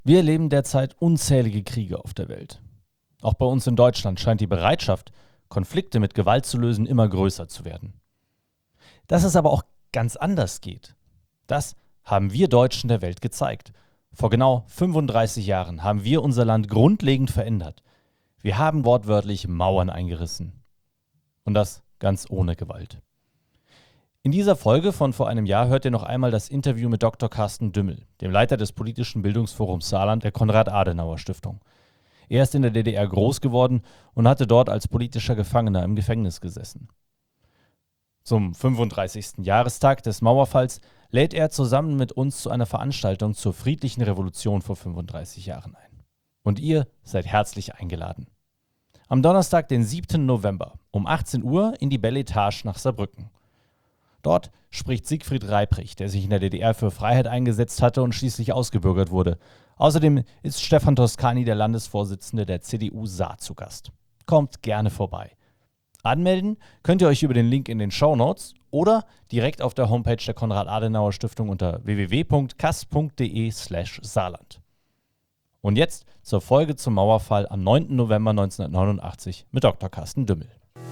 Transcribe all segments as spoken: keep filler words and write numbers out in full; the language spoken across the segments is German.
Wir erleben derzeit unzählige Kriege auf der Welt. Auch bei uns in Deutschland scheint die Bereitschaft, Konflikte mit Gewalt zu lösen, immer größer zu werden. Dass es aber auch ganz anders geht, das haben wir Deutschen der Welt gezeigt. Vor genau fünfunddreißig Jahren haben wir unser Land grundlegend verändert. Wir haben wortwörtlich Mauern eingerissen. Und das ganz ohne Gewalt. In dieser Folge von vor einem Jahr hört ihr noch einmal das Interview mit Doktor Carsten Dümmel, dem Leiter des politischen Bildungsforums Saarland der Konrad-Adenauer-Stiftung. Er ist in der D D R groß geworden und hatte dort als politischer Gefangener im Gefängnis gesessen. Zum fünfunddreißigsten Jahrestag des Mauerfalls lädt er zusammen mit uns zu einer Veranstaltung zur friedlichen Revolution vor fünfunddreißig Jahren ein. Und ihr seid herzlich eingeladen. Am Donnerstag, den siebten November um achtzehn Uhr in die Belle Etage nach Saarbrücken. Dort spricht Siegfried Reiprich, der sich in der D D R für Freiheit eingesetzt hatte und schließlich ausgebürgert wurde. Außerdem ist Stefan Toscani, der Landesvorsitzende der C D U Saar, zu Gast. Kommt gerne vorbei. Anmelden könnt ihr euch über den Link in den Shownotes oder direkt auf der Homepage der Konrad-Adenauer-Stiftung unter w w w punkt kass punkt d e slash saarland. Und jetzt zur Folge zum Mauerfall am neunten November neunzehnhundertneunundachtzig mit Doktor Carsten Dümmel.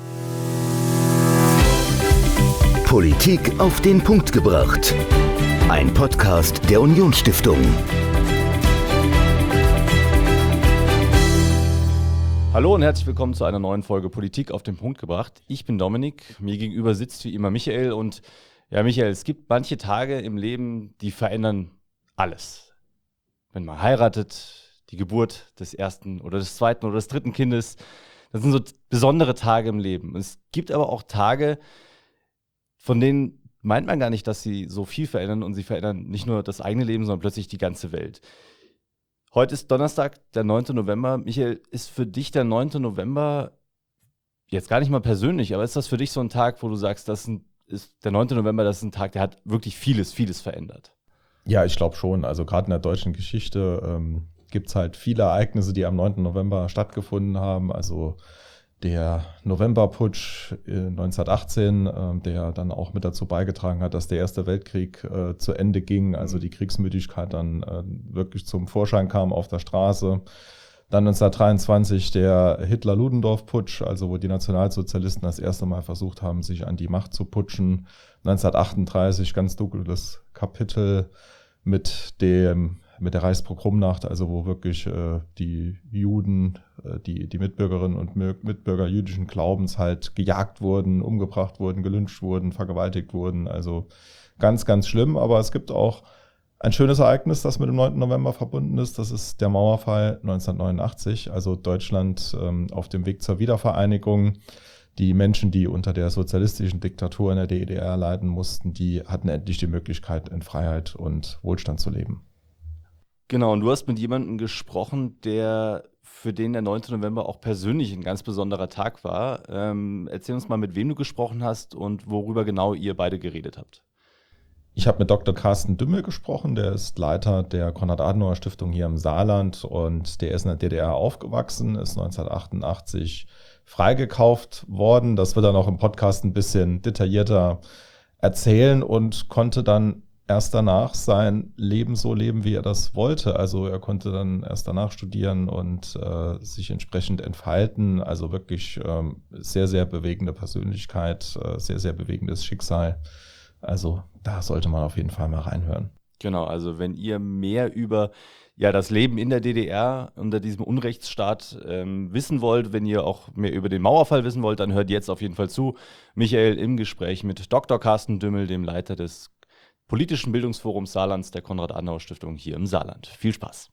Politik auf den Punkt gebracht. Ein Podcast der Unionsstiftung. Hallo und herzlich willkommen zu einer neuen Folge Politik auf den Punkt gebracht. Ich bin Dominik, mir gegenüber sitzt wie immer Michael. Und ja, Michael, es gibt manche Tage im Leben, die verändern alles. Wenn man heiratet, die Geburt des ersten oder des zweiten oder des dritten Kindes, das sind so besondere Tage im Leben. Es gibt aber auch Tage, von denen meint man gar nicht, dass sie so viel verändern, und sie verändern nicht nur das eigene Leben, sondern plötzlich die ganze Welt. Heute ist Donnerstag, der neunte November. Michael, ist für dich der neunte November jetzt gar nicht mal persönlich, aber ist das für dich so ein Tag, wo du sagst, das ist der neunte November, das ist ein Tag, der hat wirklich vieles, vieles verändert? Ja, ich glaube schon. Also gerade in der deutschen Geschichte ähm, gibt es halt viele Ereignisse, die am neunten November stattgefunden haben. Also der Novemberputsch neunzehnhundertachtzehn, äh, der dann auch mit dazu beigetragen hat, dass der Erste Weltkrieg äh, zu Ende ging, also die Kriegsmüdigkeit dann äh, wirklich zum Vorschein kam auf der Straße. Dann neunzehnhundertdreiundzwanzig der Hitler-Ludendorff-Putsch, also wo die Nationalsozialisten das erste Mal versucht haben, sich an die Macht zu putschen. neunzehnhundertachtunddreißig, ganz dunkles Kapitel mit dem mit der Reichspogromnacht, also wo wirklich äh, die Juden, äh, die, die Mitbürgerinnen und Mitbürger jüdischen Glaubens halt gejagt wurden, umgebracht wurden, gelyncht wurden, vergewaltigt wurden. Also ganz, ganz schlimm. Aber es gibt auch ein schönes Ereignis, das mit dem neunten November verbunden ist. Das ist der Mauerfall neunzehnhundertneunundachtzig, also Deutschland ähm, auf dem Weg zur Wiedervereinigung. Die Menschen, die unter der sozialistischen Diktatur in der D D R leiden mussten, die hatten endlich die Möglichkeit, in Freiheit und Wohlstand zu leben. Genau, und du hast mit jemandem gesprochen, der für den der neunte November auch persönlich ein ganz besonderer Tag war. Ähm, erzähl uns mal, mit wem du gesprochen hast und worüber genau ihr beide geredet habt. Ich habe mit Doktor Carsten Dümmel gesprochen, der ist Leiter der Konrad-Adenauer-Stiftung hier im Saarland und der ist in der D D R aufgewachsen, ist neunzehnhundertachtundachtzig freigekauft worden. Das wird er noch im Podcast ein bisschen detaillierter erzählen und konnte dann erst danach sein Leben so leben, wie er das wollte. Also er konnte dann erst danach studieren und äh, sich entsprechend entfalten. Also wirklich ähm, sehr, sehr bewegende Persönlichkeit, äh, sehr, sehr bewegendes Schicksal. Also da sollte man auf jeden Fall mal reinhören. Genau, also wenn ihr mehr über ja, das Leben in der D D R unter diesem Unrechtsstaat ähm, wissen wollt, wenn ihr auch mehr über den Mauerfall wissen wollt, dann hört jetzt auf jeden Fall zu. Michael im Gespräch mit Doktor Carsten Dümmel, dem Leiter des politischen Bildungsforums Saarlands der Konrad-Adenauer-Stiftung hier im Saarland. Viel Spaß.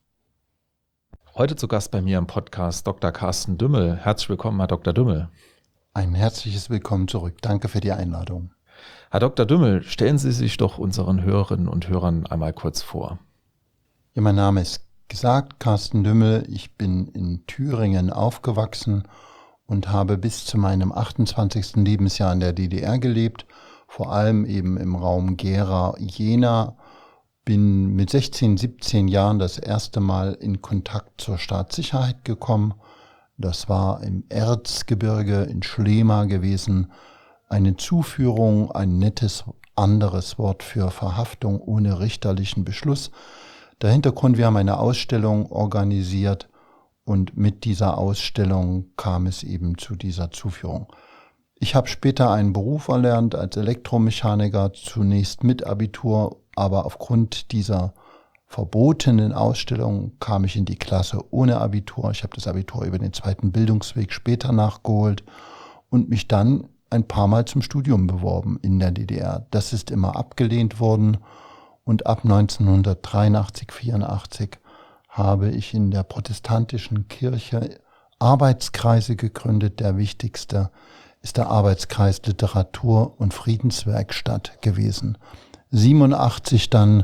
Heute zu Gast bei mir im Podcast Doktor Carsten Dümmel. Herzlich willkommen, Herr Doktor Dümmel. Ein herzliches Willkommen zurück. Danke für die Einladung. Herr Doktor Dümmel, stellen Sie sich doch unseren Hörerinnen und Hörern einmal kurz vor. Ja, mein Name ist gesagt, Carsten Dümmel. Ich bin in Thüringen aufgewachsen und habe bis zu meinem achtundzwanzigsten Lebensjahr in der D D R gelebt, vor allem eben im Raum Gera-Jena. Bin mit sechzehn, siebzehn Jahren das erste Mal in Kontakt zur Staatssicherheit gekommen. Das war im Erzgebirge in Schlema gewesen. Eine Zuführung, ein nettes anderes Wort für Verhaftung ohne richterlichen Beschluss. Der Hintergrund, wir haben eine Ausstellung organisiert und mit dieser Ausstellung kam es eben zu dieser Zuführung. Ich habe später einen Beruf erlernt als Elektromechaniker, zunächst mit Abitur, aber aufgrund dieser verbotenen Ausstellung kam ich in die Klasse ohne Abitur. Ich habe das Abitur über den zweiten Bildungsweg später nachgeholt und mich dann ein paar Mal zum Studium beworben in der D D R. Das ist immer abgelehnt worden und ab neunzehnhundertdreiundachtzig, vierundachtzig habe ich in der protestantischen Kirche Arbeitskreise gegründet. Der wichtigste ist der Arbeitskreis Literatur und Friedenswerkstatt gewesen. siebenundachtzig dann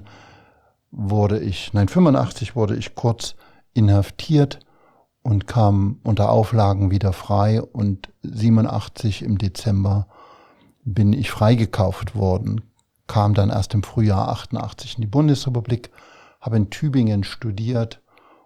wurde ich, nein, fünfundachtzig wurde ich kurz inhaftiert und kam unter Auflagen wieder frei und siebenundachtzig im Dezember bin ich freigekauft worden, kam dann erst im Frühjahr achtundachtzig in die Bundesrepublik, habe in Tübingen studiert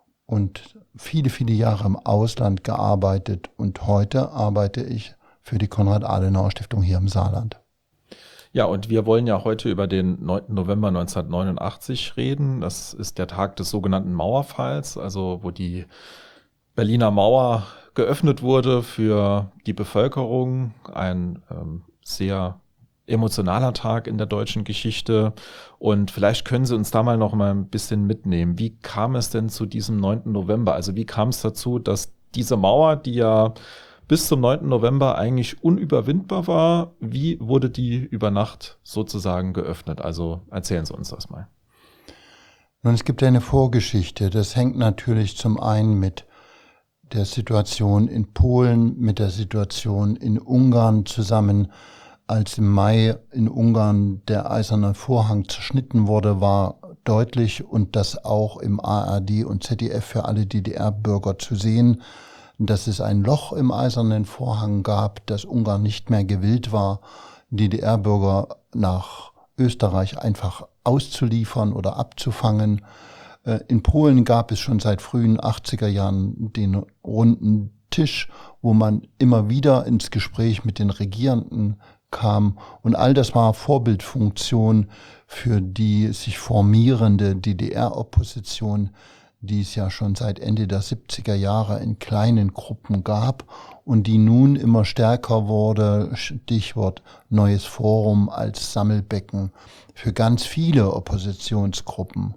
und viele, viele Jahre im Ausland gearbeitet und heute arbeite ich für die Konrad-Adenauer-Stiftung hier im Saarland. Ja, und wir wollen ja heute über den neunten November neunzehnhundertneunundachtzig reden. Das ist der Tag des sogenannten Mauerfalls, also wo die Berliner Mauer geöffnet wurde für die Bevölkerung. Ein ähm, sehr emotionaler Tag in der deutschen Geschichte. Und vielleicht können Sie uns da mal noch mal ein bisschen mitnehmen. Wie kam es denn zu diesem neunten November? Also wie kam es dazu, dass diese Mauer, die ja bis zum neunten November eigentlich unüberwindbar war, wie wurde die über Nacht sozusagen geöffnet? Also erzählen Sie uns das mal. Nun, es gibt eine Vorgeschichte. Das hängt natürlich zum einen mit der Situation in Polen, mit der Situation in Ungarn zusammen. Als im Mai in Ungarn der eiserne Vorhang zerschnitten wurde, war deutlich und das auch im A R D und Z D F für alle D D R-Bürger zu sehen, dass es ein Loch im eisernen Vorhang gab, dass Ungarn nicht mehr gewillt war, D D R-Bürger nach Österreich einfach auszuliefern oder abzufangen. In Polen gab es schon seit frühen achtziger Jahren den runden Tisch, wo man immer wieder ins Gespräch mit den Regierenden kam. Und all das war Vorbildfunktion für die sich formierende D D R-Opposition, die es ja schon seit Ende der siebziger Jahre in kleinen Gruppen gab und die nun immer stärker wurde, Stichwort Neues Forum als Sammelbecken für ganz viele Oppositionsgruppen.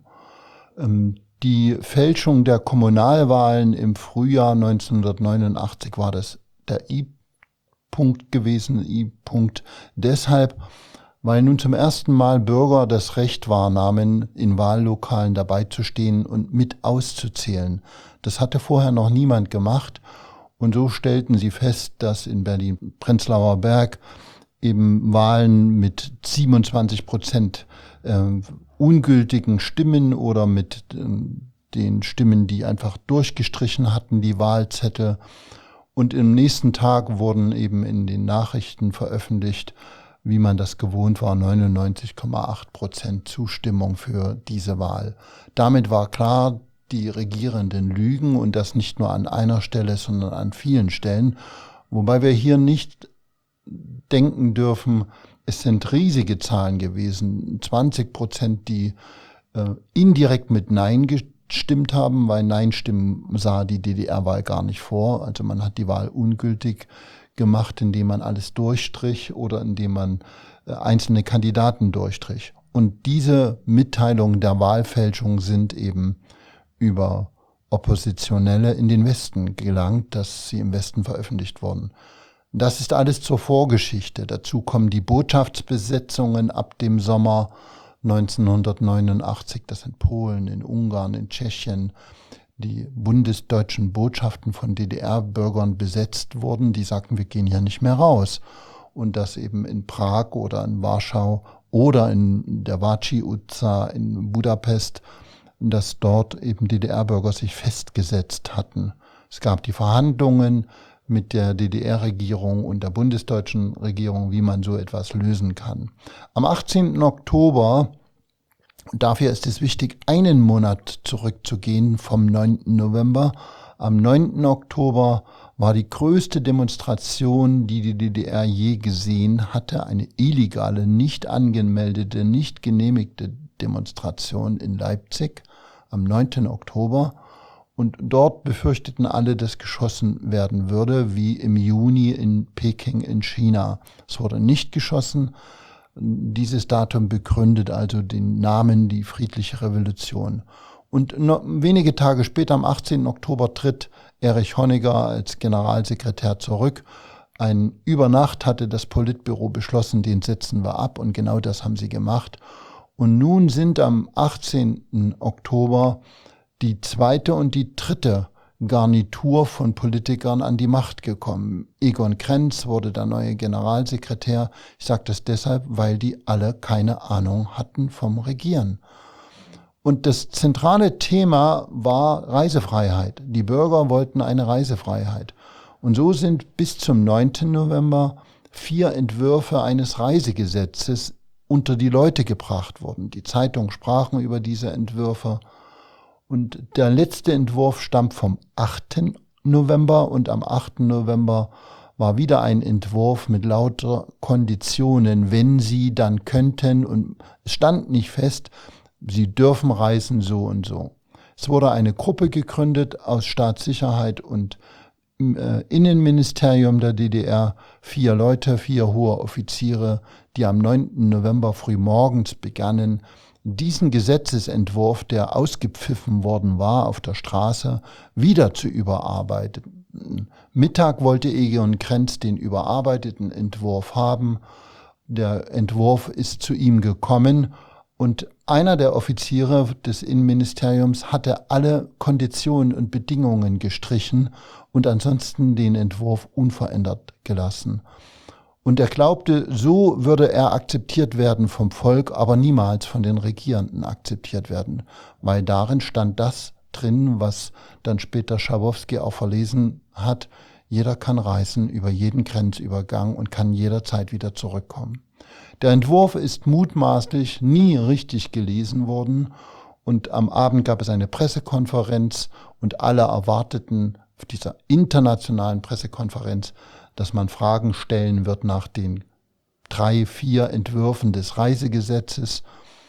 Die Fälschung der Kommunalwahlen im Frühjahr neunzehnhundertneunundachtzig war das der I-Punkt gewesen, I-Punkt deshalb, weil nun zum ersten Mal Bürger das Recht wahrnahmen, in Wahllokalen dabei zu stehen und mit auszuzählen. Das hatte vorher noch niemand gemacht und so stellten sie fest, dass in Berlin-Prenzlauer Berg eben Wahlen mit siebenundzwanzig Prozent äh, ungültigen Stimmen oder mit äh, den Stimmen, die einfach durchgestrichen hatten, die Wahlzettel. Und im nächsten Tag wurden eben in den Nachrichten veröffentlicht, wie man das gewohnt war, neunundneunzig Komma acht Prozent Zustimmung für diese Wahl. Damit war klar, die Regierenden lügen und das nicht nur an einer Stelle, sondern an vielen Stellen. Wobei wir hier nicht denken dürfen, es sind riesige Zahlen gewesen. zwanzig Prozent, die äh, indirekt mit Nein gestimmt haben, weil Nein-Stimmen sah die D D R-Wahl gar nicht vor. Also man hat die Wahl ungültig gemacht, indem man alles durchstrich oder indem man äh, einzelne Kandidaten durchstrich. Und diese Mitteilungen der Wahlfälschung sind eben über Oppositionelle in den Westen gelangt, dass sie im Westen veröffentlicht wurden. Das ist alles zur Vorgeschichte. Dazu kommen die Botschaftsbesetzungen ab dem Sommer neunzehnhundertneunundachtzig, das in Polen, in Ungarn, in Tschechien, die bundesdeutschen Botschaften von D D R-Bürgern besetzt wurden, die sagten, wir gehen ja nicht mehr raus. Und dass eben in Prag oder in Warschau oder in der Váci-utca in Budapest, dass dort eben D D R-Bürger sich festgesetzt hatten. Es gab die Verhandlungen mit der D D R-Regierung und der bundesdeutschen Regierung, wie man so etwas lösen kann. Am achtzehnten Oktober, dafür ist es wichtig, einen Monat zurückzugehen vom neunten November. Am neunten Oktober war die größte Demonstration, die die D D R je gesehen hatte, eine illegale, nicht angemeldete, nicht genehmigte Demonstration in Leipzig am neunten Oktober. Und dort befürchteten alle, dass geschossen werden würde, wie im Juni in Peking in China. Es wurde nicht geschossen. Dieses Datum begründet also den Namen die friedliche Revolution. Und noch wenige Tage später, am achtzehnten Oktober, tritt Erich Honecker als Generalsekretär zurück. Ein über Nacht hatte das Politbüro beschlossen, den setzen wir ab, und genau das haben sie gemacht. Und nun sind am achtzehnten Oktober die zweite und die dritte Garnitur von Politikern an die Macht gekommen. Egon Krenz wurde der neue Generalsekretär. Ich sage das deshalb, weil die alle keine Ahnung hatten vom Regieren. Und das zentrale Thema war Reisefreiheit. Die Bürger wollten eine Reisefreiheit. Und so sind bis zum neunten November vier Entwürfe eines Reisegesetzes unter die Leute gebracht worden. Die Zeitungen sprachen über diese Entwürfe. Und der letzte Entwurf stammt vom achten November, und am achten November war wieder ein Entwurf mit lauter Konditionen, wenn sie, dann könnten, und es stand nicht fest, sie dürfen reisen so und so. Es wurde eine Gruppe gegründet aus Staatssicherheit und äh, Innenministerium der D D R, vier Leute, vier hohe Offiziere, die am neunten November frühmorgens begannen, diesen Gesetzesentwurf, der ausgepfiffen worden war auf der Straße, wieder zu überarbeiten. Mittag wollte Egon Krenz den überarbeiteten Entwurf haben. Der Entwurf ist zu ihm gekommen, und einer der Offiziere des Innenministeriums hatte alle Konditionen und Bedingungen gestrichen und ansonsten den Entwurf unverändert gelassen. Und er glaubte, so würde er akzeptiert werden vom Volk, aber niemals von den Regierenden akzeptiert werden, weil darin stand das drin, was dann später Schabowski auch verlesen hat: Jeder kann reisen über jeden Grenzübergang und kann jederzeit wieder zurückkommen. Der Entwurf ist mutmaßlich nie richtig gelesen worden, und am Abend gab es eine Pressekonferenz, und alle erwarteten auf dieser internationalen Pressekonferenz, dass man Fragen stellen wird nach den drei, vier Entwürfen des Reisegesetzes.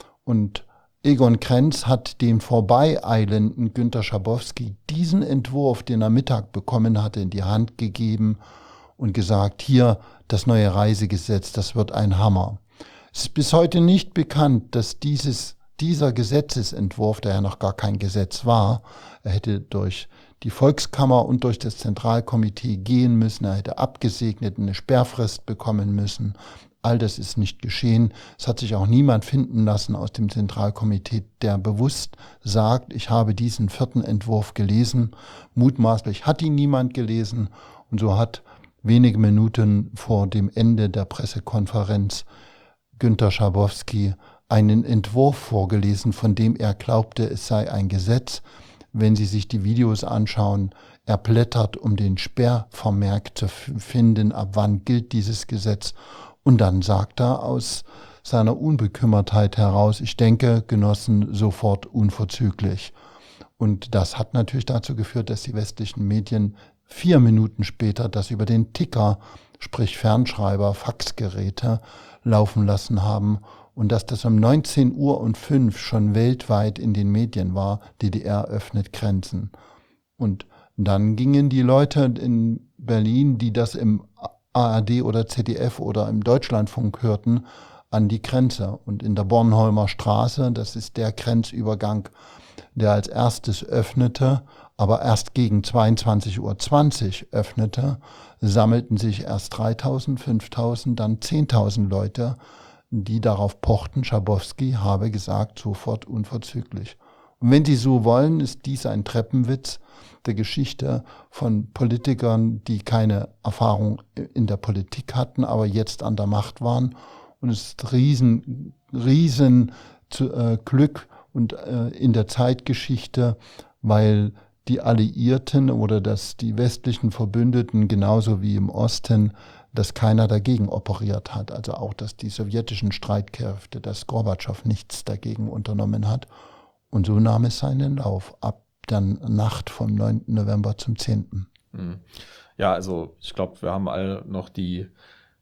Und Egon Krenz hat dem vorbeieilenden Günter Schabowski diesen Entwurf, den er Mittag bekommen hatte, in die Hand gegeben und gesagt: Hier, das neue Reisegesetz, das wird ein Hammer. Es ist bis heute nicht bekannt, dass dieses, dieser Gesetzesentwurf, der ja noch gar kein Gesetz war, er hätte durch die Volkskammer und durch das Zentralkomitee gehen müssen, er hätte abgesegnet, eine Sperrfrist bekommen müssen. All das ist nicht geschehen. Es hat sich auch niemand finden lassen aus dem Zentralkomitee, der bewusst sagt, ich habe diesen vierten Entwurf gelesen. Mutmaßlich hat ihn niemand gelesen, und so hat wenige Minuten vor dem Ende der Pressekonferenz Günter Schabowski einen Entwurf vorgelesen, von dem er glaubte, es sei ein Gesetz. Wenn Sie sich die Videos anschauen, er blättert, um den Sperrvermerk zu finden, ab wann gilt dieses Gesetz. Und dann sagt er aus seiner Unbekümmertheit heraus: Ich denke, Genossen, sofort unverzüglich. Und das hat natürlich dazu geführt, dass die westlichen Medien vier Minuten später das über den Ticker, sprich Fernschreiber, Faxgeräte, laufen lassen haben. Und dass das um neunzehn Uhr und fünf schon weltweit in den Medien war: D D R öffnet Grenzen. Und dann gingen die Leute in Berlin, die das im A R D oder Z D F oder im Deutschlandfunk hörten, an die Grenze. Und in der Bornholmer Straße, das ist der Grenzübergang, der als erstes öffnete, aber erst gegen zweiundzwanzig Uhr zwanzig öffnete, sammelten sich erst dreitausend, fünftausend, dann zehntausend Leute, die darauf pochten, Schabowski habe gesagt, sofort unverzüglich. Und wenn Sie so wollen, ist dies ein Treppenwitz der Geschichte von Politikern, die keine Erfahrung in der Politik hatten, aber jetzt an der Macht waren. Und es ist riesen, riesen äh, Glück und äh, in der Zeitgeschichte, weil die Alliierten oder dass die westlichen Verbündeten genauso wie im Osten, dass keiner dagegen operiert hat. Also auch, dass die sowjetischen Streitkräfte, dass Gorbatschow nichts dagegen unternommen hat. Und so nahm es seinen Lauf ab der Nacht vom neunten November zum zehnten Ja, also ich glaube, wir haben alle noch die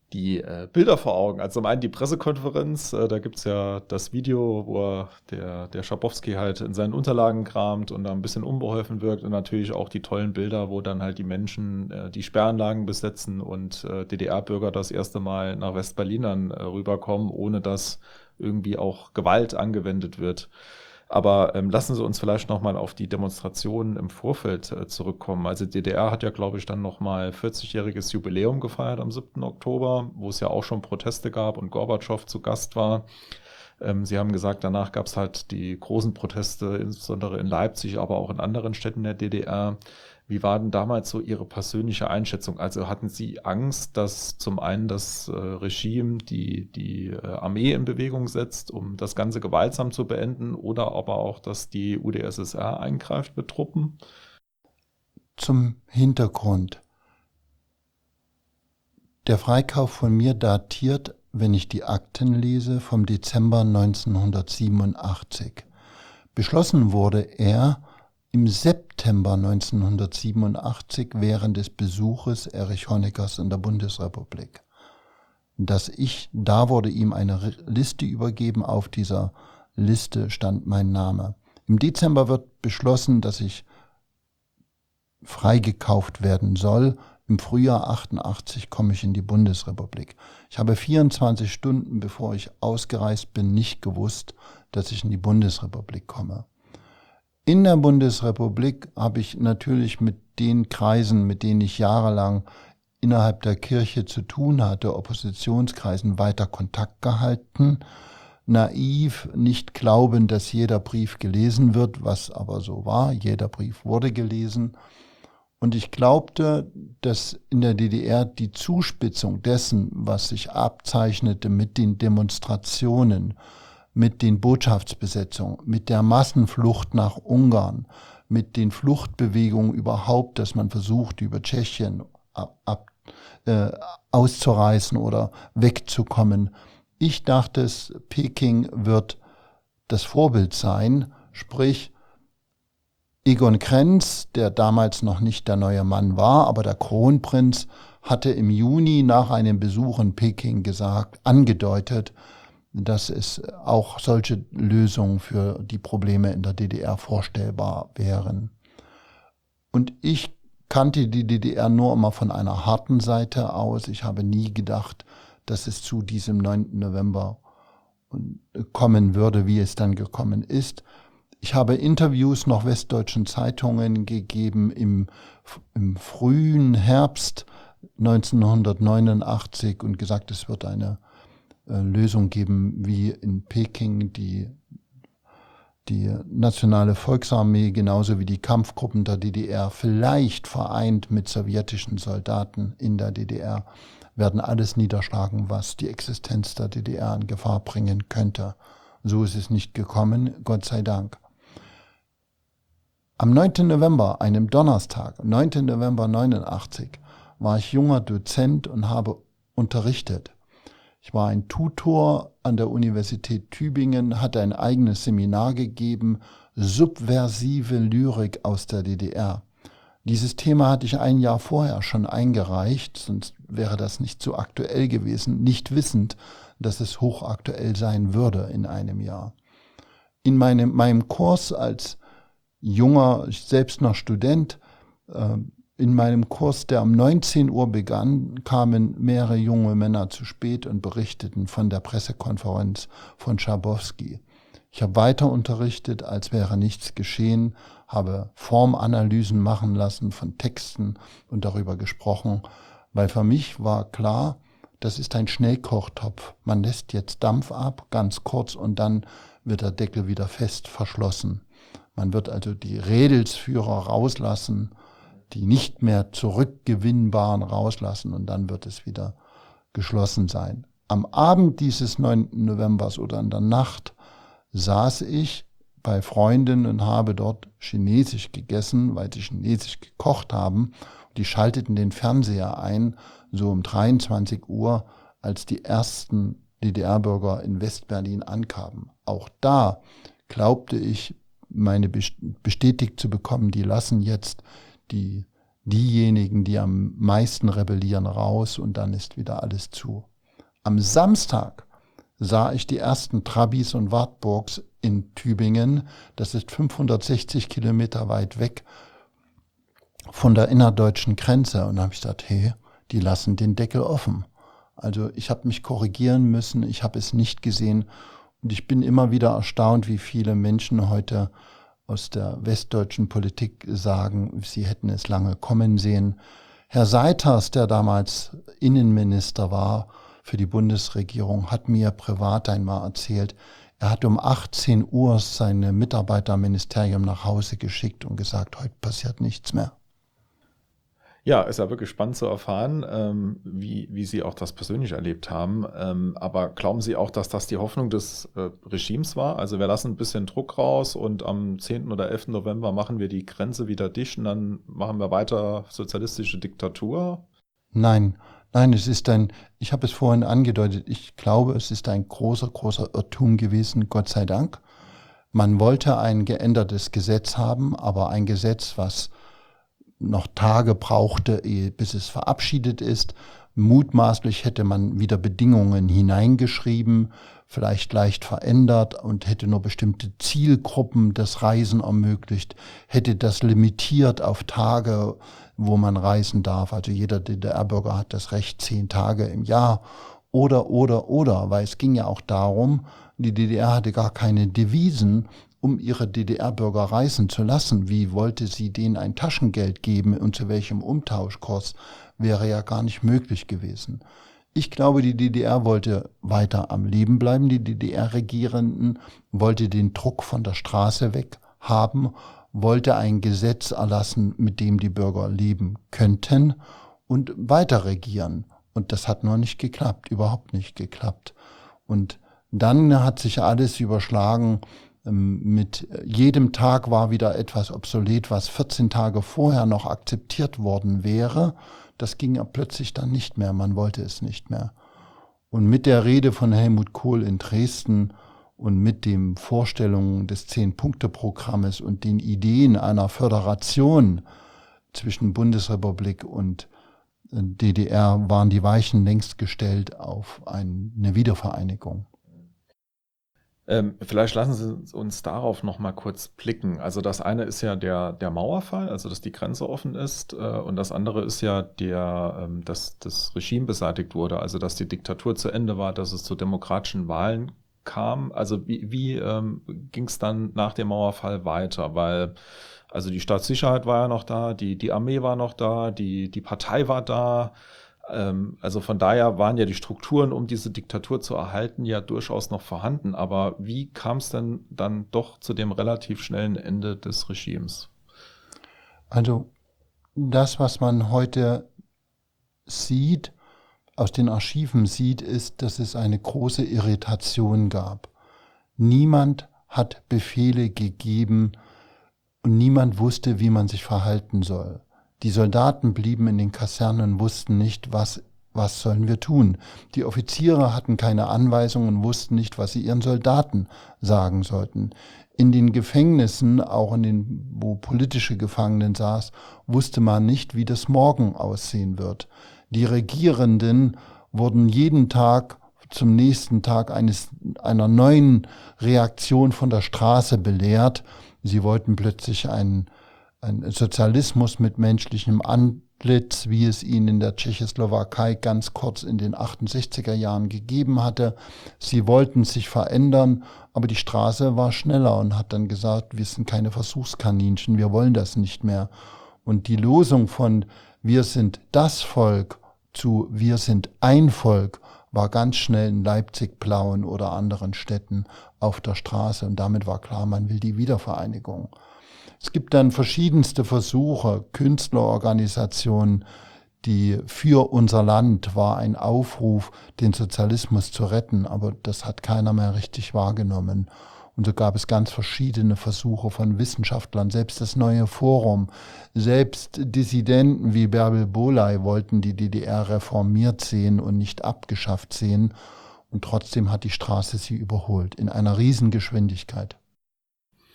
die äh, Bilder vor Augen. Also zum einen die Pressekonferenz, äh, da gibt es ja das Video, wo er, der, der Schabowski halt in seinen Unterlagen kramt und da ein bisschen unbeholfen wirkt und natürlich auch die tollen Bilder, wo dann halt die Menschen äh, die Sperranlagen besetzen und äh, D D R-Bürger das erste Mal nach West-Berlin dann äh, rüberkommen, ohne dass irgendwie auch Gewalt angewendet wird. Aber ähm, lassen Sie uns vielleicht nochmal auf die Demonstrationen im Vorfeld äh, zurückkommen. Also D D R hat ja, glaube ich, dann nochmal vierzigjähriges Jubiläum gefeiert am siebten Oktober, wo es ja auch schon Proteste gab und Gorbatschow zu Gast war. Ähm, Sie haben gesagt, danach gab es halt die großen Proteste, insbesondere in Leipzig, aber auch in anderen Städten der D D R. Wie war denn damals so Ihre persönliche Einschätzung? Also hatten Sie Angst, dass zum einen das äh, Regime die, die äh, Armee in Bewegung setzt, um das Ganze gewaltsam zu beenden, oder aber auch, dass die U d S S R eingreift mit Truppen? Zum Hintergrund. Der Freikauf von mir datiert, wenn ich die Akten lese, vom Dezember neunzehnhundertsiebenundachtzig. Beschlossen wurde er im September neunzehnhundertsiebenundachtzig während des Besuches Erich Honeckers in der Bundesrepublik. Dass ich, da wurde ihm eine Liste übergeben, auf dieser Liste stand mein Name. Im Dezember wird beschlossen, dass ich freigekauft werden soll. Im Frühjahr achtundachtzig komme ich in die Bundesrepublik. Ich habe vierundzwanzig Stunden, bevor ich ausgereist bin, nicht gewusst, dass ich in die Bundesrepublik komme. In der Bundesrepublik habe ich natürlich mit den Kreisen, mit denen ich jahrelang innerhalb der Kirche zu tun hatte, Oppositionskreisen, weiter Kontakt gehalten. Naiv, nicht glauben, dass jeder Brief gelesen wird, was aber so war. Jeder Brief wurde gelesen. Und ich glaubte, dass in der D D R die Zuspitzung dessen, was sich abzeichnete mit den Demonstrationen, mit den Botschaftsbesetzungen, mit der Massenflucht nach Ungarn, mit den Fluchtbewegungen überhaupt, dass man versucht, über Tschechien ab, ab, äh, auszureißen oder wegzukommen. Ich dachte, es, Peking wird das Vorbild sein, sprich Egon Krenz, der damals noch nicht der neue Mann war, aber der Kronprinz, hatte im Juni nach einem Besuch in Peking gesagt, angedeutet, dass es auch solche Lösungen für die Probleme in der D D R vorstellbar wären. Und ich kannte die D D R nur immer von einer harten Seite aus. Ich habe nie gedacht, dass es zu diesem neunten November kommen würde, wie es dann gekommen ist. Ich habe Interviews noch westdeutschen Zeitungen gegeben im, im frühen Herbst neunzehnhundertneunundachtzig und gesagt, es wird eine Lösung geben, wie in Peking die, die nationale Volksarmee genauso wie die Kampfgruppen der D D R, vielleicht vereint mit sowjetischen Soldaten in der D D R, werden alles niederschlagen, was die Existenz der D D R in Gefahr bringen könnte. So ist es nicht gekommen, Gott sei Dank. Am neunten November, einem Donnerstag, neunten November neunundachtzig, war ich junger Dozent und habe unterrichtet. Ich war ein Tutor an der Universität Tübingen, hatte ein eigenes Seminar gegeben, subversive Lyrik aus der D D R. Dieses Thema hatte ich ein Jahr vorher schon eingereicht, sonst wäre das nicht so aktuell gewesen, nicht wissend, dass es hochaktuell sein würde in einem Jahr. In meinem, meinem Kurs als junger, selbst noch Student, äh, in meinem Kurs, der um neunzehn Uhr begann, kamen mehrere junge Männer zu spät und berichteten von der Pressekonferenz von Schabowski. Ich habe weiter unterrichtet, als wäre nichts geschehen, habe Formanalysen machen lassen von Texten und darüber gesprochen, weil für mich war klar, das ist ein Schnellkochtopf. Man lässt jetzt Dampf ab, ganz kurz, und dann wird der Deckel wieder fest verschlossen. Man wird also die Rädelsführer rauslassen, die nicht mehr zurückgewinnbaren rauslassen, und dann wird es wieder geschlossen sein. Am Abend dieses neunten Novembers oder in der Nacht saß ich bei Freunden und habe dort Chinesisch gegessen, weil sie Chinesisch gekocht haben. Die schalteten den Fernseher ein, so um dreiundzwanzig Uhr, als die ersten D D R-Bürger in Westberlin ankamen. Auch da glaubte ich, meine bestätigt zu bekommen, die lassen jetzt die diejenigen, die am meisten rebellieren, raus und dann ist wieder alles zu. Am Samstag sah ich die ersten Trabis und Wartburgs in Tübingen. Das ist fünfhundertsechzig Kilometer weit weg von der innerdeutschen Grenze. Und da habe ich gesagt, hey, die lassen den Deckel offen. Also ich habe mich korrigieren müssen, ich habe es nicht gesehen. Und ich bin immer wieder erstaunt, wie viele Menschen heute aus der westdeutschen Politik sagen, sie hätten es lange kommen sehen. Herr Seiters, der damals Innenminister war für die Bundesregierung, hat mir privat einmal erzählt, er hat um achtzehn Uhr seine Mitarbeiter im Ministerium nach Hause geschickt und gesagt, heute passiert nichts mehr. Ja, ist ja wirklich spannend zu erfahren, ähm, wie, wie Sie auch das persönlich erlebt haben. Ähm, aber glauben Sie auch, dass das die Hoffnung des äh, Regimes war? Also wir lassen ein bisschen Druck raus und am zehnten oder elften November machen wir die Grenze wieder dicht und dann machen wir weiter sozialistische Diktatur? Nein, nein, es ist ein, ich habe es vorhin angedeutet, ich glaube, es ist ein großer, großer Irrtum gewesen, Gott sei Dank. Man wollte ein geändertes Gesetz haben, aber ein Gesetz, was noch Tage brauchte, bis es verabschiedet ist. Mutmaßlich hätte man wieder Bedingungen hineingeschrieben, vielleicht leicht verändert und hätte nur bestimmte Zielgruppen das Reisen ermöglicht, hätte das limitiert auf Tage, wo man reisen darf. Also jeder D D R-Bürger hat das Recht, zehn Tage im Jahr oder, oder, oder, weil es ging ja auch darum, die D D R hatte gar keine Devisen, um ihre D D R-Bürger reisen zu lassen. Wie wollte sie denen ein Taschengeld geben und zu welchem Umtauschkurs, wäre ja gar nicht möglich gewesen. Ich glaube, die D D R wollte weiter am Leben bleiben. Die D D R-Regierenden wollte den Druck von der Straße weg haben, wollte ein Gesetz erlassen, mit dem die Bürger leben könnten und weiter regieren. Und das hat nur nicht geklappt, überhaupt nicht geklappt. Und dann hat sich alles überschlagen. Mit jedem Tag war wieder etwas obsolet, was vierzehn Tage vorher noch akzeptiert worden wäre. Das ging ja plötzlich dann nicht mehr, man wollte es nicht mehr. Und mit der Rede von Helmut Kohl in Dresden und mit den Vorstellungen des Zehn-Punkte-Programmes und den Ideen einer Föderation zwischen Bundesrepublik und D D R waren die Weichen längst gestellt auf eine Wiedervereinigung. Ähm, vielleicht lassen Sie uns darauf noch mal kurz blicken. Also das eine ist ja der, der Mauerfall, also dass die Grenze offen ist, äh, und das andere ist ja, der, ähm, dass das Regime beseitigt wurde, also dass die Diktatur zu Ende war, dass es zu demokratischen Wahlen kam. Also wie, wie ähm, ging es dann nach dem Mauerfall weiter? Weil also die Staatssicherheit war ja noch da, die, die Armee war noch da, die, die Partei war da. Also von daher waren ja die Strukturen, um diese Diktatur zu erhalten, ja durchaus noch vorhanden. Aber wie kam es denn dann doch zu dem relativ schnellen Ende des Regimes? Also das, was man heute sieht, aus den Archiven sieht, ist, dass es eine große Irritation gab. Niemand hat Befehle gegeben und niemand wusste, wie man sich verhalten soll. Die Soldaten blieben in den Kasernen und wussten nicht, was, was sollen wir tun. Die Offiziere hatten keine Anweisungen und wussten nicht, was sie ihren Soldaten sagen sollten. In den Gefängnissen, auch in den, wo politische Gefangenen saß, wusste man nicht, wie das morgen aussehen wird. Die Regierenden wurden jeden Tag zum nächsten Tag eines, einer neuen Reaktion von der Straße belehrt. Sie wollten plötzlich einen Ein Sozialismus mit menschlichem Antlitz, wie es ihn in der Tschechoslowakei ganz kurz in den achtundsechziger Jahren gegeben hatte. Sie wollten sich verändern, aber die Straße war schneller und hat dann gesagt, wir sind keine Versuchskaninchen, wir wollen das nicht mehr. Und die Losung von wir sind das Volk zu wir sind ein Volk war ganz schnell in Leipzig, Plauen oder anderen Städten auf der Straße. Und damit war klar, man will die Wiedervereinigung. Es gibt dann verschiedenste Versuche, Künstlerorganisationen, die für unser Land war ein Aufruf, den Sozialismus zu retten, aber das hat keiner mehr richtig wahrgenommen. Und so gab es ganz verschiedene Versuche von Wissenschaftlern, selbst das Neue Forum, selbst Dissidenten wie Bärbel Bohley wollten die D D R reformiert sehen und nicht abgeschafft sehen. Und trotzdem hat die Straße sie überholt, in einer Riesengeschwindigkeit.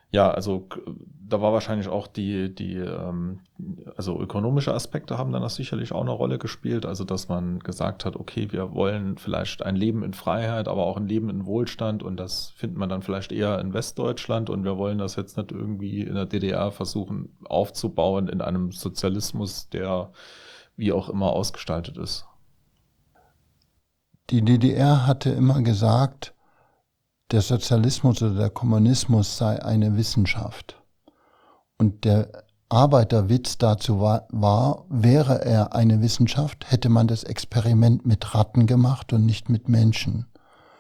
Ja, also da war wahrscheinlich auch die, die, ähm, also ökonomische Aspekte haben dann das sicherlich auch eine Rolle gespielt. Also dass man gesagt hat, okay, wir wollen vielleicht ein Leben in Freiheit, aber auch ein Leben in Wohlstand, und das findet man dann vielleicht eher in Westdeutschland, und wir wollen das jetzt nicht irgendwie in der D D R versuchen aufzubauen in einem Sozialismus, der wie auch immer ausgestaltet ist. Die D D R hatte immer gesagt, der Sozialismus oder der Kommunismus sei eine Wissenschaft. Und der Arbeiterwitz dazu war, war, wäre er eine Wissenschaft, hätte man das Experiment mit Ratten gemacht und nicht mit Menschen,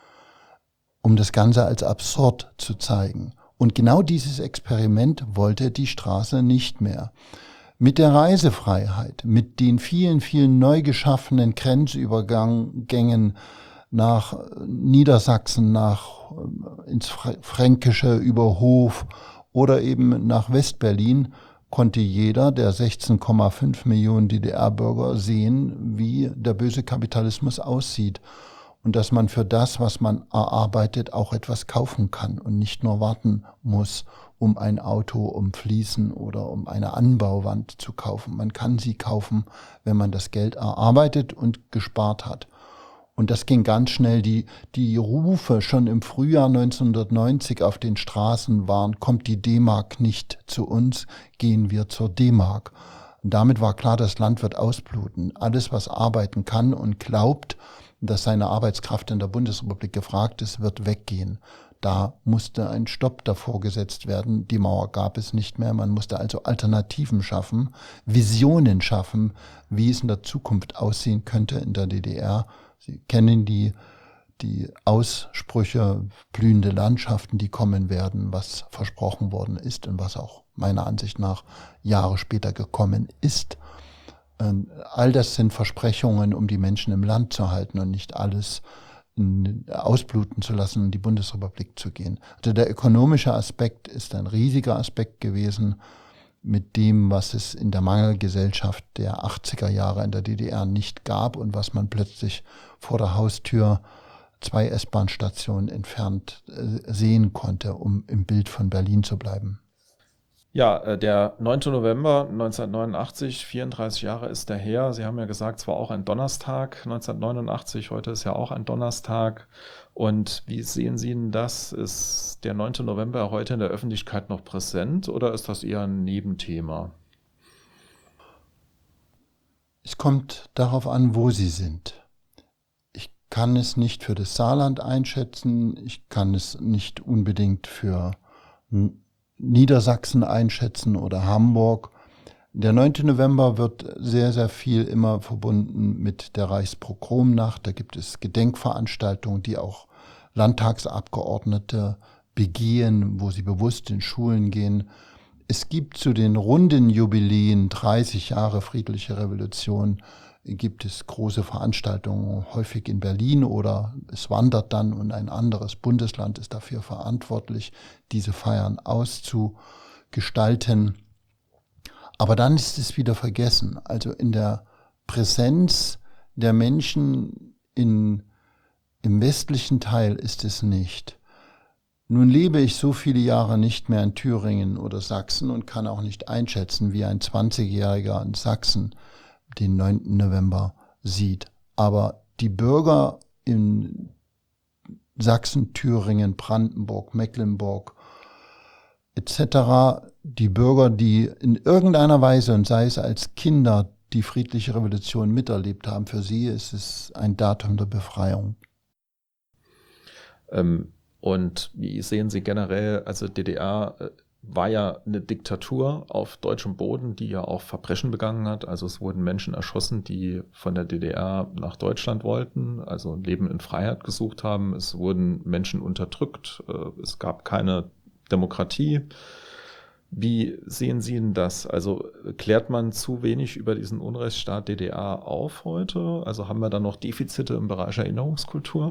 um das Ganze als absurd zu zeigen. Und genau dieses Experiment wollte die Straße nicht mehr. Mit der Reisefreiheit, mit den vielen, vielen neu geschaffenen Grenzübergängen nach Niedersachsen, nach ins Fränkische über Hof oder eben nach Westberlin, konnte jeder der sechzehn Komma fünf Millionen D D R-Bürger sehen, wie der böse Kapitalismus aussieht und dass man für das, was man erarbeitet, auch etwas kaufen kann und nicht nur warten muss, um ein Auto, um Fliesen oder um eine Anbauwand zu kaufen. Man kann sie kaufen, wenn man das Geld erarbeitet und gespart hat. Und das ging ganz schnell. Die, die Rufe schon im Frühjahr neunzehnhundertneunzig auf den Straßen waren, kommt die D-Mark nicht zu uns, gehen wir zur D-Mark. Und damit war klar, das Land wird ausbluten. Alles, was arbeiten kann und glaubt, dass seine Arbeitskraft in der Bundesrepublik gefragt ist, wird weggehen. Da musste ein Stopp davor gesetzt werden. Die Mauer gab es nicht mehr. Man musste also Alternativen schaffen, Visionen schaffen, wie es in der Zukunft aussehen könnte in der D D R. Sie kennen die, die Aussprüche, blühende Landschaften, die kommen werden, was versprochen worden ist und was auch meiner Ansicht nach Jahre später gekommen ist. All das sind Versprechungen, um die Menschen im Land zu halten und nicht alles ausbluten zu lassen und in die Bundesrepublik zu gehen. Also der ökonomische Aspekt ist ein riesiger Aspekt gewesen, mit dem, was es in der Mangelgesellschaft der achtziger Jahre in der D D R nicht gab und was man plötzlich vor der Haustür zwei S-Bahn-Stationen entfernt äh, sehen konnte, um im Bild von Berlin zu bleiben. Ja, der neunte November neunzehnhundertneunundachtzig, vierunddreißig Jahre ist der her. Sie haben ja gesagt, es war auch ein Donnerstag neunzehnhundertneunundachtzig, heute ist ja auch ein Donnerstag. Und wie sehen Sie denn das? Ist der neunte November heute in der Öffentlichkeit noch präsent oder ist das eher ein Nebenthema? Es kommt darauf an, wo Sie sind. Ich kann es nicht für das Saarland einschätzen, ich kann es nicht unbedingt für Niedersachsen einschätzen oder Hamburg. Der neunte November wird sehr, sehr viel immer verbunden mit der Reichspogromnacht. Da gibt es Gedenkveranstaltungen, die auch Landtagsabgeordnete begehen, wo sie bewusst in Schulen gehen. Es gibt zu den runden Jubiläen, dreißig Jahre friedliche Revolution, gibt es große Veranstaltungen, häufig in Berlin, oder es wandert dann und ein anderes Bundesland ist dafür verantwortlich, diese Feiern auszugestalten. Aber dann ist es wieder vergessen. Also in der Präsenz der Menschen in, im westlichen Teil ist es nicht. Nun lebe ich so viele Jahre nicht mehr in Thüringen oder Sachsen und kann auch nicht einschätzen, wie ein zwanzigjähriger in Sachsen den neunten November sieht. Aber die Bürger in Sachsen, Thüringen, Brandenburg, Mecklenburg et cetera, die Bürger, die in irgendeiner Weise, und sei es als Kinder, die friedliche Revolution miterlebt haben, für sie ist es ein Datum der Befreiung. Ähm, und wie sehen Sie generell, also D D R äh, war ja eine Diktatur auf deutschem Boden, die ja auch Verbrechen begangen hat. Also es wurden Menschen erschossen, die von der D D R nach Deutschland wollten, also ein Leben in Freiheit gesucht haben. Es wurden Menschen unterdrückt, äh, es gab keine Demokratie. Wie sehen Sie denn das? Also klärt man zu wenig über diesen Unrechtsstaat D D R auf heute? Also haben wir da noch Defizite im Bereich Erinnerungskultur?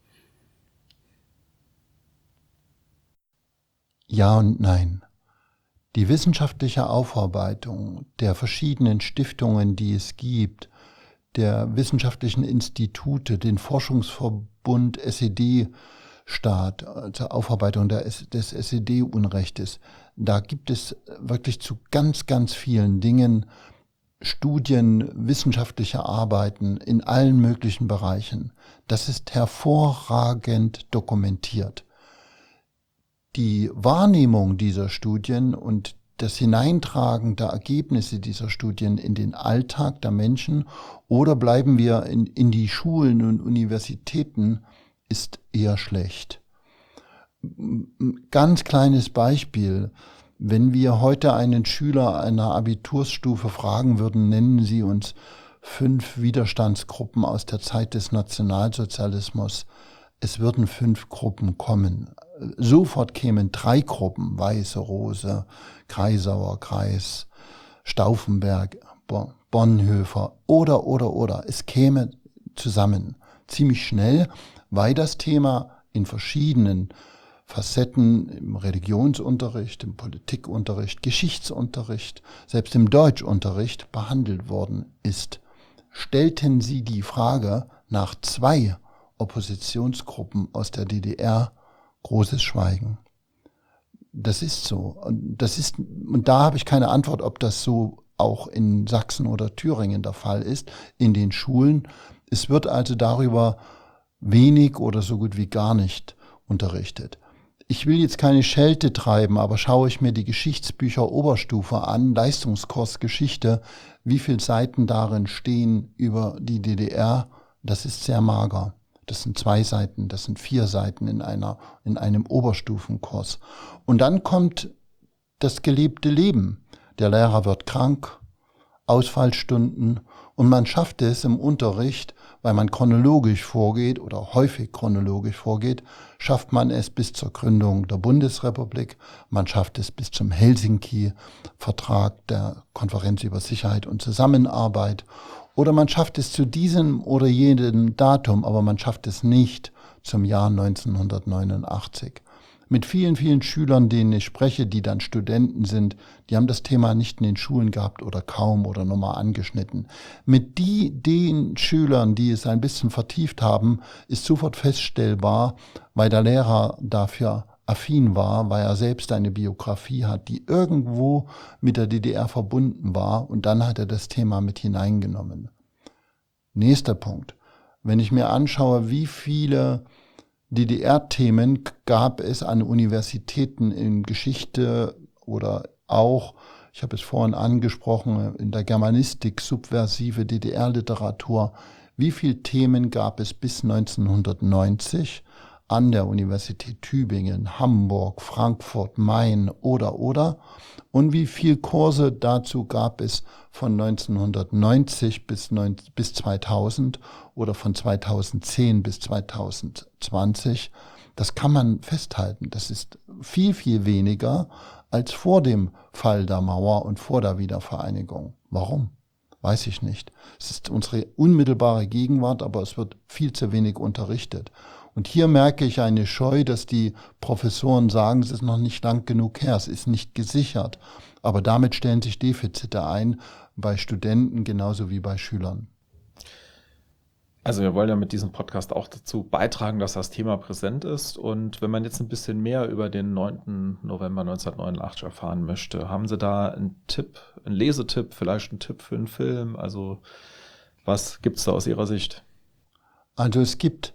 Ja und nein. Die wissenschaftliche Aufarbeitung der verschiedenen Stiftungen, die es gibt, der wissenschaftlichen Institute, den Forschungsverbund S E D, Staat, zur Aufarbeitung des, des S E D-Unrechtes. Da gibt es wirklich zu ganz, ganz vielen Dingen Studien, wissenschaftliche Arbeiten in allen möglichen Bereichen. Das ist hervorragend dokumentiert. Die Wahrnehmung dieser Studien und das Hineintragen der Ergebnisse dieser Studien in den Alltag der Menschen oder bleiben wir in, in die Schulen und Universitäten, ist eher schlecht. Ganz kleines Beispiel. Wenn wir heute einen Schüler einer Abitursstufe fragen würden, nennen Sie uns fünf Widerstandsgruppen aus der Zeit des Nationalsozialismus, es würden fünf Gruppen kommen. Sofort kämen drei Gruppen, Weiße Rose, Kreisauer Kreis, Stauffenberg, Bonhoeffer oder, oder, oder. Es käme zusammen ziemlich schnell, weil das Thema in verschiedenen Facetten im Religionsunterricht, im Politikunterricht, Geschichtsunterricht, selbst im Deutschunterricht behandelt worden ist. Stellten Sie die Frage nach zwei Oppositionsgruppen aus der D D R, großes Schweigen. Das ist so. Und das ist, und da habe ich keine Antwort, ob das so auch in Sachsen oder Thüringen der Fall ist, in den Schulen. Es wird also darüber wenig oder so gut wie gar nicht unterrichtet. Ich will jetzt keine Schelte treiben, aber schaue ich mir die Geschichtsbücher Oberstufe an, Leistungskurs Geschichte, wie viele Seiten darin stehen über die D D R, das ist sehr mager. Das sind zwei Seiten, das sind vier Seiten in einer, in einem Oberstufenkurs. Und dann kommt das gelebte Leben. Der Lehrer wird krank, Ausfallstunden und man schafft es im Unterricht, weil man chronologisch vorgeht oder häufig chronologisch vorgeht, schafft man es bis zur Gründung der Bundesrepublik, man schafft es bis zum Helsinki-Vertrag der Konferenz über Sicherheit und Zusammenarbeit oder man schafft es zu diesem oder jenem Datum, aber man schafft es nicht zum Jahr neunzehnhundertneunundachtzig. Mit vielen, vielen Schülern, denen ich spreche, die dann Studenten sind, die haben das Thema nicht in den Schulen gehabt oder kaum oder nur mal angeschnitten. Mit die, den Schülern, die es ein bisschen vertieft haben, ist sofort feststellbar, weil der Lehrer dafür affin war, weil er selbst eine Biografie hat, die irgendwo mit der D D R verbunden war und dann hat er das Thema mit hineingenommen. Nächster Punkt. Wenn ich mir anschaue, wie viele D D R-Themen gab es an Universitäten in Geschichte oder auch, ich habe es vorhin angesprochen, in der Germanistik, subversive D D R-Literatur. Wie viele Themen gab es bis neunzehnhundertneunzig an der Universität Tübingen, Hamburg, Frankfurt, Main oder, oder? Und wie viele Kurse dazu gab es von neunzehnhundertneunzig bis, bis zweitausend oder von zweitausendzehn bis zweitausendzwanzig? Das kann man festhalten. Das ist viel, viel weniger als vor dem Fall der Mauer und vor der Wiedervereinigung. Warum? Weiß ich nicht. Es ist unsere unmittelbare Gegenwart, aber es wird viel zu wenig unterrichtet. Und hier merke ich eine Scheu, dass die Professoren sagen, es ist noch nicht lang genug her, es ist nicht gesichert. Aber damit stellen sich Defizite ein, bei Studenten genauso wie bei Schülern. Also wir wollen ja mit diesem Podcast auch dazu beitragen, dass das Thema präsent ist. Und wenn man jetzt ein bisschen mehr über den neunten November neunzehnhundertneunundachtzig erfahren möchte, haben Sie da einen Tipp, einen Lesetipp, vielleicht einen Tipp für einen Film? Also was gibt es da aus Ihrer Sicht? Also es gibt,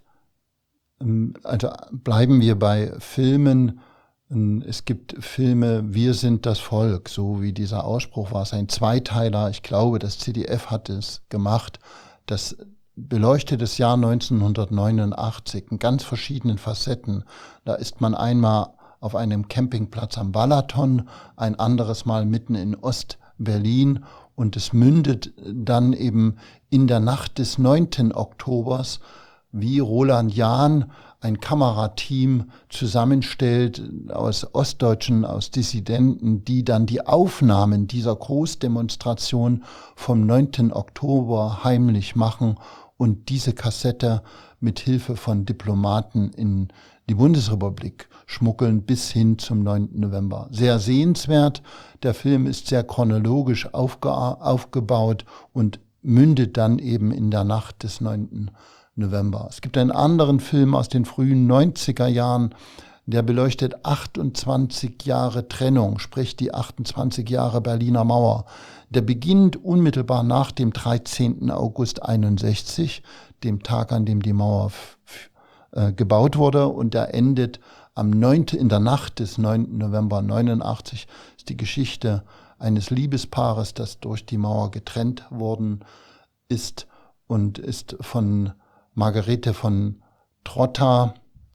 also bleiben wir bei Filmen. Es gibt Filme, wir sind das Volk, so wie dieser Ausspruch war. Es ist ein Zweiteiler, ich glaube, das C D F hat es gemacht, das beleuchtet das Jahr neunzehnhundertneunundachtzig in ganz verschiedenen Facetten. Da ist man einmal auf einem Campingplatz am Balaton, ein anderes Mal mitten in Ost-Berlin und es mündet dann eben in der Nacht des neunten Oktobers, wie Roland Jahn ein Kamerateam zusammenstellt aus Ostdeutschen, aus Dissidenten, die dann die Aufnahmen dieser Großdemonstration vom neunten Oktober heimlich machen und diese Kassette mit Hilfe von Diplomaten in die Bundesrepublik schmuggeln bis hin zum neunten November. Sehr sehenswert. Der Film ist sehr chronologisch aufge- aufgebaut und mündet dann eben in der Nacht des neunten November. Es gibt einen anderen Film aus den frühen neunziger Jahren, der beleuchtet achtundzwanzig Jahre Trennung, sprich die achtundzwanzig Jahre Berliner Mauer. Der beginnt unmittelbar nach dem dreizehnten August einundsechzig, dem Tag, an dem die Mauer f- f- äh, gebaut wurde, und der endet am neunten in der Nacht des neunten November neunundachtzig. Das ist die Geschichte eines Liebespaares, das durch die Mauer getrennt worden ist und ist von Margarete von Trotta,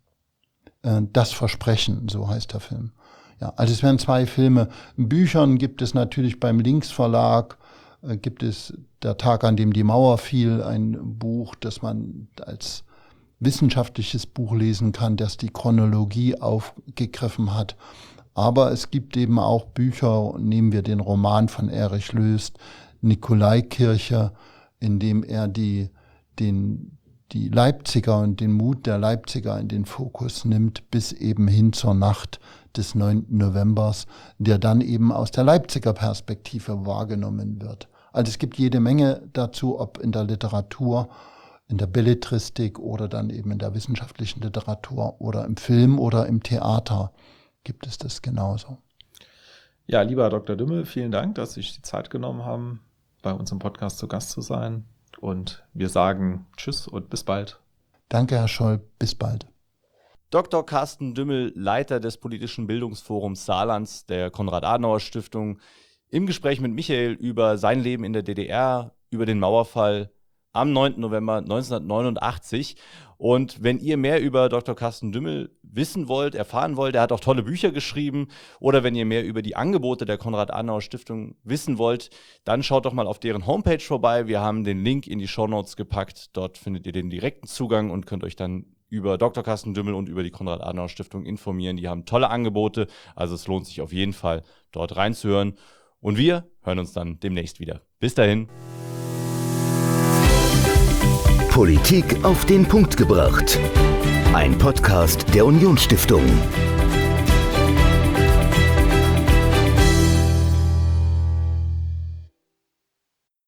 äh, Das Versprechen, so heißt der Film. Ja, also es wären zwei Filme. In Büchern gibt es natürlich beim Links Verlag, äh, gibt es Der Tag, an dem die Mauer fiel, ein Buch, das man als wissenschaftliches Buch lesen kann, das die Chronologie aufgegriffen hat. Aber es gibt eben auch Bücher, nehmen wir den Roman von Erich Löst, Nikolaikirche, in dem er die, den, die Leipziger und den Mut der Leipziger in den Fokus nimmt, bis eben hin zur Nacht des neunten Novembers, der dann eben aus der Leipziger Perspektive wahrgenommen wird. Also es gibt jede Menge dazu, ob in der Literatur, in der Belletristik oder dann eben in der wissenschaftlichen Literatur oder im Film oder im Theater gibt es das genauso. Ja, lieber Herr Doktor Dümmel, vielen Dank, dass Sie sich die Zeit genommen haben, bei uns im Podcast zu Gast zu sein. Und wir sagen Tschüss und bis bald. Danke, Herr Scholl. Bis bald. Doktor Carsten Dümmel, Leiter des Politischen Bildungsforums Saarlands der Konrad-Adenauer-Stiftung, im Gespräch mit Michael über sein Leben in der D D R, über den Mauerfall am neunten November neunzehnhundertneunundachtzig. Und wenn ihr mehr über Doktor Carsten Dümmel wissen wollt, erfahren wollt, er hat auch tolle Bücher geschrieben, oder wenn ihr mehr über die Angebote der Konrad-Adenauer-Stiftung wissen wollt, dann schaut doch mal auf deren Homepage vorbei. Wir haben den Link in die Shownotes gepackt. Dort findet ihr den direkten Zugang und könnt euch dann über Doktor Carsten Dümmel und über die Konrad-Adenauer-Stiftung informieren. Die haben tolle Angebote, also es lohnt sich auf jeden Fall, dort reinzuhören. Und wir hören uns dann demnächst wieder. Bis dahin. Politik auf den Punkt gebracht. Ein Podcast der Unionsstiftung.